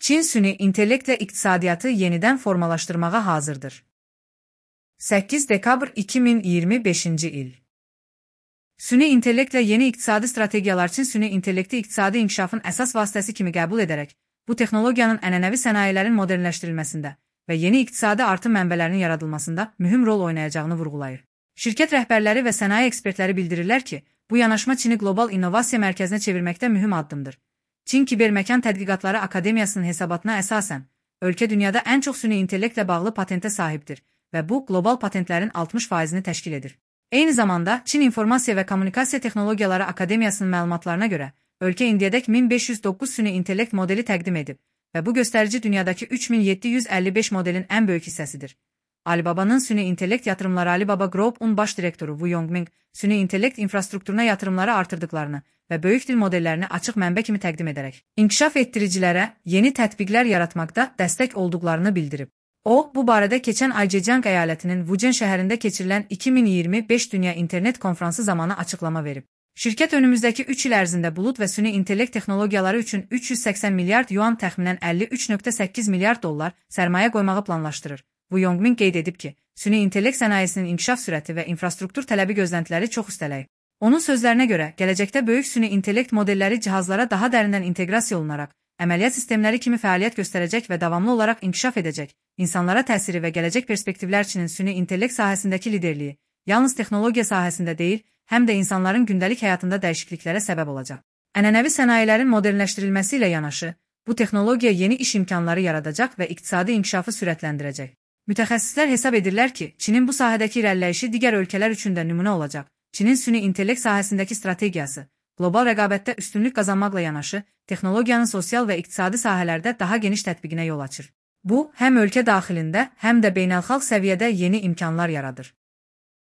Çin süni intellektlə iqtisadiyyatı yenidən formalaşdırmağa hazırdır. 8 dekabr 2025-ci il. Süni intellektlə yeni iqtisadi strategiyalar Çin süni intellekti iqtisadi inkişafın əsas vasitəsi kimi qəbul edərək, bu texnologiyanın ənənəvi sənayelerin modernləşdirilməsində və yeni iqtisadi artım mənbələrinin yaradılmasında mühüm rol oynayacağını vurğulayır. Şirkət rəhbərləri və sənaye ekspertləri bildirirlər ki, bu yanaşma Çini qlobal innovasiya mərkəzinə çevirməkdə mühüm addımdır. Çin Kiberməkan Tədqiqatları Akademiyasının hesabatına əsasən, ölkə dünyada ən çox süni intellektlə bağlı patentə sahibdir və bu, qlobal patentlərin 60%-ni təşkil edir. Eyni zamanda, Çin İnformasiya və Kommunikasiya Texnologiyaları Akademiyasının məlumatlarına görə, ölkə indiyədək 1509 süni intellekt modeli təqdim edib və bu göstərici dünyadakı 3755 modelin ən böyük hissəsidir. Alibaba'nın süni intellekt yatırımları Alibaba Group'un baş direktoru Wu Yongming, süni intellekt infrastrukturuna yatırımları artırdıklarını və böyük dil modellərini açıq mənbə kimi təqdim edərək, inkişaf etdiricilərə yeni tətbiqlər yaratmaqda dəstək olduqlarını bildirib. O, bu barədə keçən ay Zhejiang əyalətinin Wujian şəhərində keçirilən 2025 Dünya İnternet konfransı zamanı açıqlama verib. Şirkət önümüzdəki 3 il ərzində bulud və süni intellekt texnologiyaları üçün 380 milyard yuan təxminən 53,8 milyard dollar sərmayə qoymağı planlaşdırır. Wu Yongming qeyd edib ki, süni intellekt sənayesinin inkişaf sürəti və infrastruktur tələbi gözləntiləri çox üstələyib. Onun sözlərinə görə, gələcəkdə böyük süni intellekt modelləri cihazlara daha dərindən inteqrasiya olunaraq, əməliyyat sistemləri kimi fəaliyyət göstərəcək və davamlı olaraq inkişaf edəcək. İnsanlara təsiri və gələcək perspektivlər Çinin süni intellekt sahəsindəki liderliyi, yalnız texnologiya sahəsində deyil, həm də insanların gündəlik həyatında dəyişikliklərə səbəb olacaq. Ənənəvi sənayelerin modernləşdirilməsi ilə yanaşı, bu texnologiya yeni iş imkanları yaradacaq və iqtisadi inkişafı sürətləndirəcək. Mütəxəssislər hesab edirlər ki, Çinin bu sahədəki irəliləyişi digər ölkələr üçün də nümunə olacaq. Çinin süni intellekt sahəsindəki strategiyası, qlobal rəqabətdə üstünlük qazanmaqla yanaşı, texnologiyanın sosial və iqtisadi sahələrdə daha geniş tətbiqinə yol açır. Bu, həm ölkə daxilində, həm də beynəlxalq səviyyədə yeni imkanlar yaradır.